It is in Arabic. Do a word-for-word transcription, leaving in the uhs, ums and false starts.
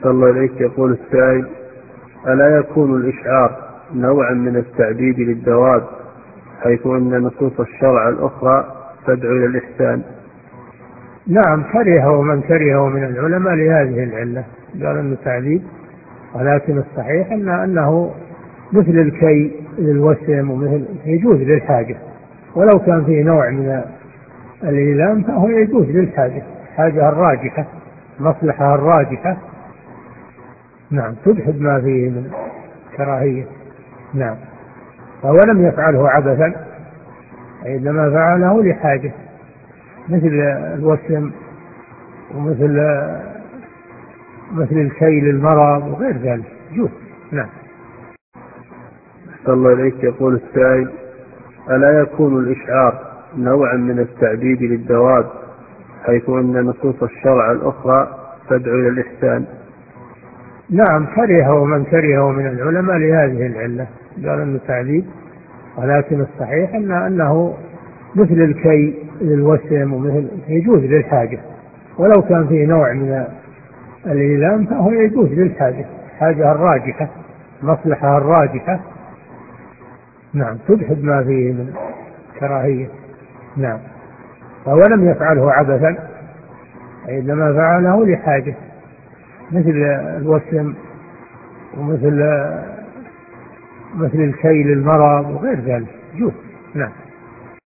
صلى الله عليك. يقول السائل: ألا يكون الإشعار نوعا من التعذيب للدواب، حيث أن نصوص الشرع الأخرى تدعو إلى الإحسان؟ نعم، كرهه من كرهه من العلماء لهذه العلة، قال أنه تعذيب، ولكن الصحيح أن أنه مثل الكي للوسم، ومثل يجوز للحاجة، ولو كان فيه نوع من الإيلام فهو يجوز للحاجة، حاجة الراجحة، مصلحة الراجحة. نعم، تبحث ما فيه من كراهية. نعم، فهو لم يفعله عبثا، إنما فعله لحاجة، مثل الوسم ومثل مثل الكي للمرض وغير ذلك، يجوز. نعم. صلى الله عليك. يقول السائل: ألا يكون الإشعار نوعا من التعذيب للدواب، حيث أن نصوص الشرع الأخرى تدعو إلى الإحسان؟ نعم، كرهه من كرهه من العلماء لهذه العلة، قال أنه تعذيب، ولكن الصحيح أن أنه مثل الكي للوسم، ومثل يجوز للحاجة، ولو كان فيه نوع من الإيلام فهو يجوز للحاجة، حاجة الراجحة، مصلحة الراجحة. نعم، تبحث ما فيه من كراهية. نعم، فهو لم يفعله عبثا، إنما فعله لحاجة، مثل الوسم ومثل مثل الكي للمرض وغير ذلك، يجوز. نعم.